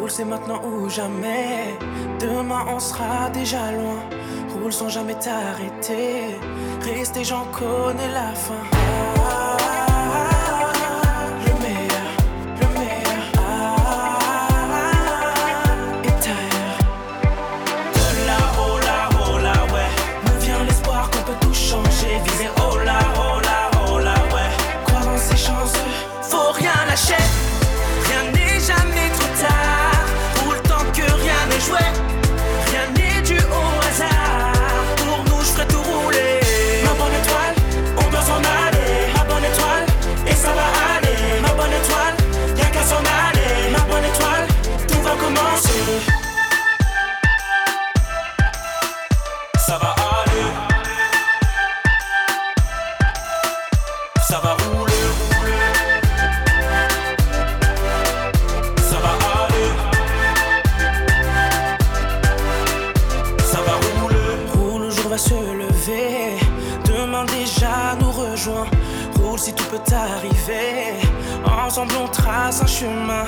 Roule, c'est maintenant ou jamais. Demain on sera déjà loin. Roule sans jamais t'arrêter. Rester, j'en connais la fin. Le meilleur est ailleurs. De là, ouais. Nous vient l'espoir qu'on peut tout changer. Viser oh là, ouais. Croire en ses chances, faut rien lâcher. Rien n'est jamais trop tard. Roule tant que rien n'est joué. Rien n'est dû au hasard. Pour nous, je ferai tout rouler. Ma bonne étoile, on doit s'en aller. Ma bonne étoile, et ça va aller. Ma bonne étoile, y'a qu'à s'en aller. Ma bonne étoile, tout va commencer. Ça va aller. Ça va rouler. Ça va aller. Ça va rouler. Roule, le jour va se lever. Demain déjà nous rejoint. Roule si tout peut arriver. Ensemble on trace un chemin.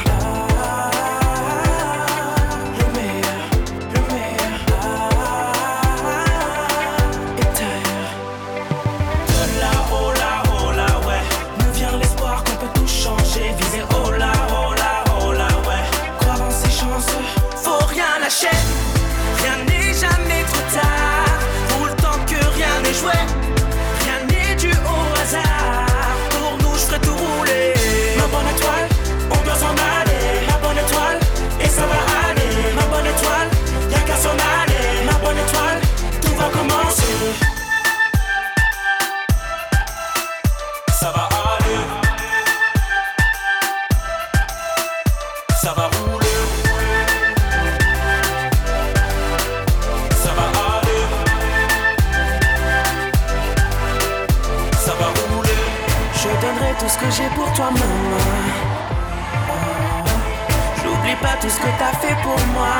Le meilleur est ailleurs. De là, oh là, ouais. Nous vient l'espoir qu'on peut tout changer. Viser oh là, ouais. Croire en ses chances, faut rien lâcher. Rien n'est jamais trop tard. Roule tant que rien n'est joué. Rien n'est dû au hasard. Pour nous, je ferai tout rouler. Ma bonne étoile, on doit s'en aller. Ma bonne étoile, et ça va aller. Ma bonne étoile, y'a qu'à s'en aller. Ma bonne étoile, tout va commencer. Ça va aller. Ça va rouler. Ça va aller. Ça va rouler. Je donnerai tout ce que j'ai pour toi, maman. J'oublie pas tout ce que t'as fait pour moi.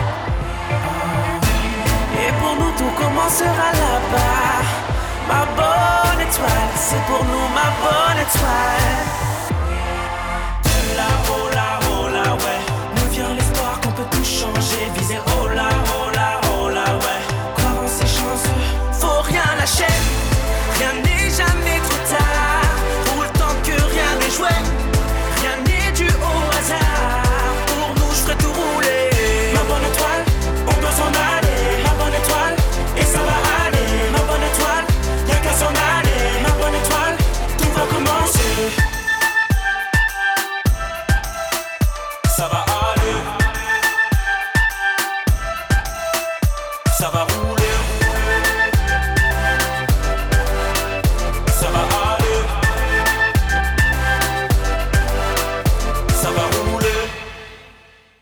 Et pour nous tout commencera là-bas. Ma bonne étoile, c'est pour nous ma bonne étoile. De là, oh là, ouais. Nous vient l'espoir qu'on peut tout changer. Viser oh là, ouais. Croire en ses chances, faut rien lâcher. Rien n'est jamais trop tard. Roule tant que rien n'est joué. Rien n'est dû au hasard. Pour nous, je ferai tout rouler. Ma bonne étoile, on doit s'en aller. Ma bonne étoile, et ça va aller. Ma bonne étoile, y'a qu'à s'en aller. Ma bonne étoile, tout va commencer. Ça va aller. Ça va rouler.